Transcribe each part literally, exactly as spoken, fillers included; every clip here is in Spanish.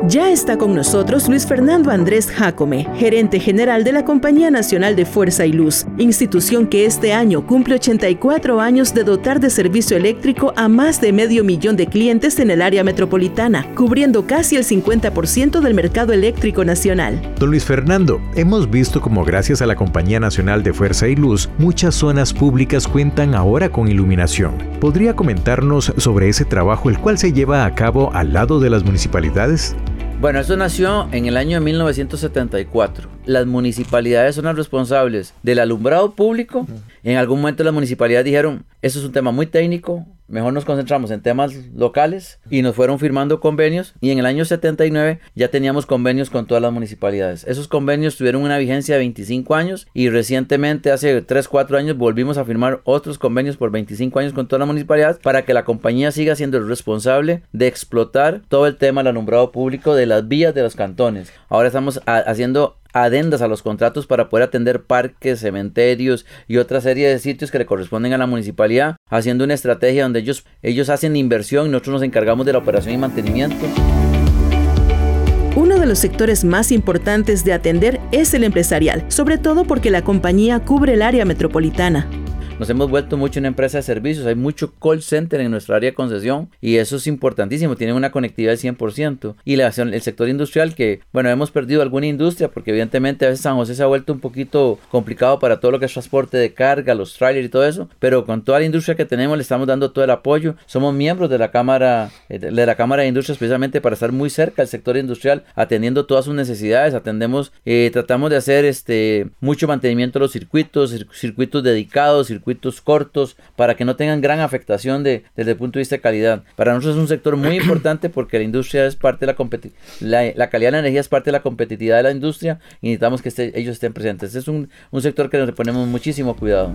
Ya está con nosotros Luis Fernando Andrés Jácome, gerente general de la Compañía Nacional de Fuerza y Luz, institución que este año cumple ochenta y cuatro años de dotar de servicio eléctrico a más de medio millón de clientes en el área metropolitana, cubriendo casi el cincuenta por ciento del mercado eléctrico nacional. Don Luis Fernando, hemos visto como gracias a la Compañía Nacional de Fuerza y Luz, muchas zonas públicas cuentan ahora con iluminación. ¿Podría comentarnos sobre ese trabajo el cual se lleva a cabo al lado de las municipalidades? Bueno, esto nació en el año mil novecientos setenta y cuatro. Las municipalidades son las responsables del alumbrado público. En algún momento las municipalidades dijeron, eso es un tema muy técnico, mejor nos concentramos en temas locales, y nos fueron firmando convenios, y en el año setenta y nueve ya teníamos convenios con todas las municipalidades. Esos convenios tuvieron una vigencia de veinticinco años, y recientemente, hace tres, cuatro años, volvimos a firmar otros convenios por veinticinco años con todas las municipalidades para que la compañía siga siendo el responsable de explotar todo el tema del alumbrado público de las vías de los cantones. Ahora estamos a- haciendo adendas a los contratos para poder atender parques, cementerios y otra serie de sitios que le corresponden a la municipalidad, haciendo una estrategia donde ellos, ellos hacen inversión y nosotros nos encargamos de la operación y mantenimiento. Uno de los sectores más importantes de atender es el empresarial, sobre todo porque la compañía cubre el área metropolitana. Nos hemos vuelto mucho una empresa de servicios, hay mucho call center en nuestra área de concesión y eso es importantísimo, tienen una conectividad del cien por ciento. Y la, el sector industrial que, bueno, hemos perdido alguna industria porque evidentemente a veces San José se ha vuelto un poquito complicado para todo lo que es transporte de carga, los trailers y todo eso, pero con toda la industria que tenemos le estamos dando todo el apoyo. Somos miembros de la Cámara, de la Cámara de Industrias precisamente para estar muy cerca del sector industrial, atendiendo todas sus necesidades, atendemos, eh, tratamos de hacer este mucho mantenimiento de los circuitos, cir- circuitos dedicados, circuitos circuitos cortos para que no tengan gran afectación de, desde el punto de vista de calidad. Para nosotros es un sector muy importante porque la industria es parte de la competi- la, la calidad de la energía es parte de la competitividad de la industria y necesitamos que este, ellos estén presentes. Es un, un sector que nos ponemos muchísimo cuidado.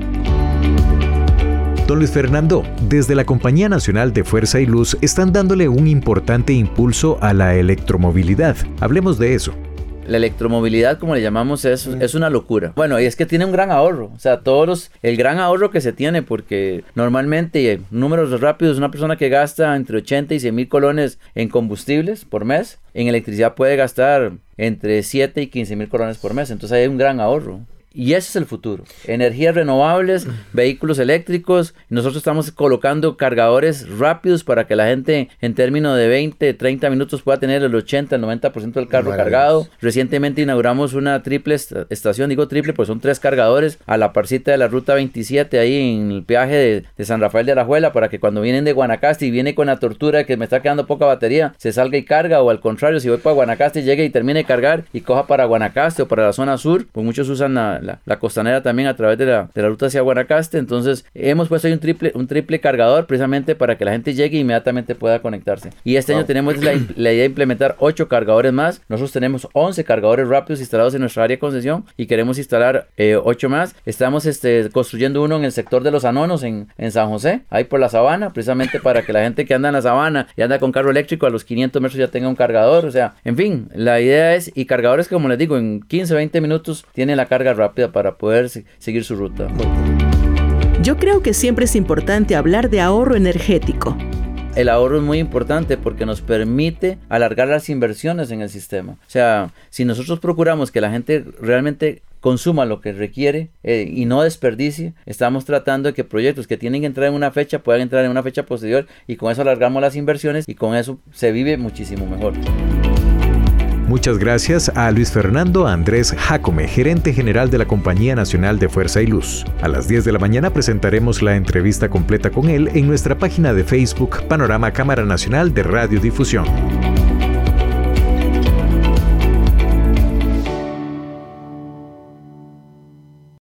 Don Luis Fernando, desde la Compañía Nacional de Fuerza y Luz están dándole un importante impulso a la electromovilidad. Hablemos de eso. La electromovilidad, como le llamamos, es, es una locura. Bueno, y es que tiene un gran ahorro. O sea, todos los, el gran ahorro que se tiene, porque normalmente, números rápidos, una persona que gasta entre ochenta y cien mil colones en combustibles por mes, en electricidad puede gastar entre siete y quince mil colones por mes. Entonces hay un gran ahorro. Y ese es el futuro. Energías renovables, vehículos eléctricos. Nosotros estamos colocando cargadores rápidos para que la gente en términos de veinte, treinta minutos pueda tener el ochenta, el noventa por ciento del carro cargado. Recientemente inauguramos una triple est- estación, digo triple, pues son tres cargadores a la parcita de la ruta veintisiete, ahí en el peaje de, de San Rafael de Alajuela, para que cuando vienen de Guanacaste y viene con la tortura de que me está quedando poca batería, se salga y carga, o al contrario, si voy para Guanacaste, llegue y termine de cargar y coja para Guanacaste o para la zona sur, pues muchos usan la La, la costanera también a través de la, de la ruta hacia Guanacaste. Entonces hemos puesto ahí un triple, un triple cargador precisamente para que la gente llegue e inmediatamente pueda conectarse. Y este wow. año tenemos la, la idea de implementar ocho cargadores más. Nosotros tenemos once cargadores rápidos instalados en nuestra área de concesión y queremos instalar eh, ocho más. Estamos este, construyendo uno en el sector de los Anonos en, en San José, ahí por la Sabana, precisamente para que la gente que anda en la Sabana y anda con carro eléctrico a los quinientos metros ya tenga un cargador. O sea, en fin, la idea es, y cargadores que, como les digo, en quince, veinte minutos tienen la carga rápida para poder se- seguir su ruta. Yo creo que siempre es importante hablar de ahorro energético. El ahorro es muy importante porque nos permite alargar las inversiones en el sistema. O sea, si nosotros procuramos que la gente realmente consuma lo que requiere eh, y no desperdicie, estamos tratando de que proyectos que tienen que entrar en una fecha puedan entrar en una fecha posterior y con eso alargamos las inversiones y con eso se vive muchísimo mejor. Muchas gracias a Luis Fernando Andrés Jácome, gerente general de la Compañía Nacional de Fuerza y Luz. A las diez de la mañana presentaremos la entrevista completa con él en nuestra página de Facebook Panorama Cámara Nacional de Radiodifusión.